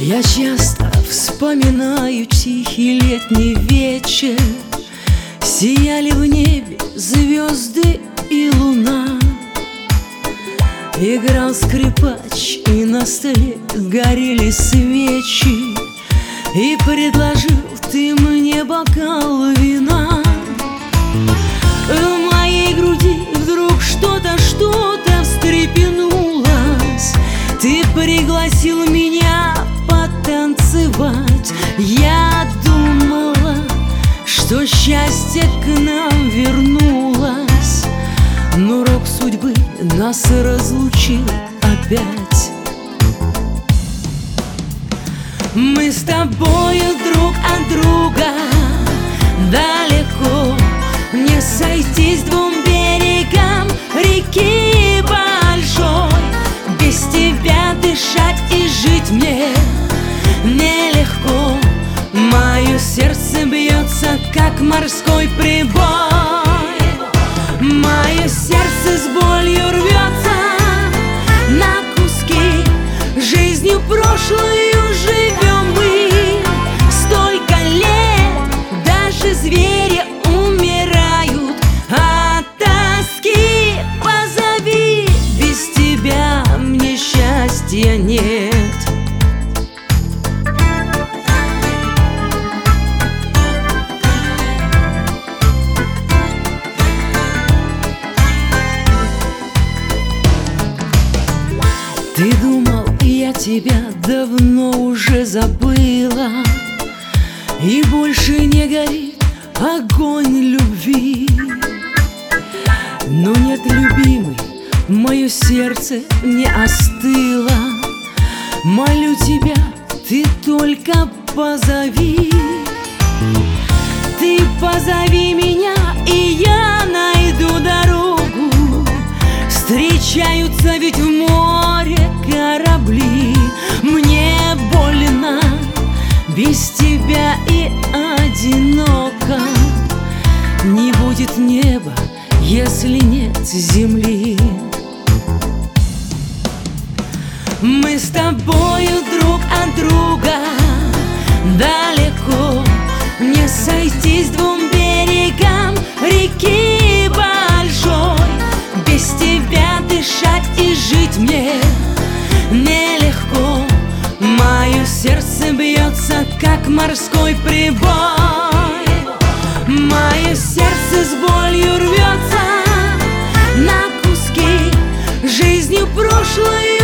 Я часто вспоминаю тихий летний вечер. Сияли в небе звезды и луна. Играл скрипач, и на столе горели свечи. И предложил ты мне бокал вина. В моей груди вдруг что-то встрепенулось. Ты пригласил меня потанцевать. Я думала, что счастье к нам вернулось, но рок судьбы нас разлучил опять. Мы с тобою друг от друга далеко, не сойтись двум берегам реки большой. Без тебя дышать и жить мне нелегко. Мое сердце бьется, как морской прибой. Мое сердце с болью рвется на куски. Жизнью прошлую живем мы столько лет. Даже звери умирают от тоски. Позови, без тебя мне счастья нет. Ты думал, я тебя давно уже забыла, и больше не горит огонь любви. Но нет, любимый, мое сердце не остыло. Молю тебя, ты только позови. Ты позови меня, и я найду дорогу. Встречаются ведь в море корабли. Мне больно без тебя и одиноко. Не будет неба, если нет земли. Мы с тобою друг от друга далеко, не сойтись двум берегам реки большой. Без тебя дышать и жить мне нелегко. Мое сердце бьется, как морской прибой. Мое сердце с болью рвется на куски. Жизнью прошлой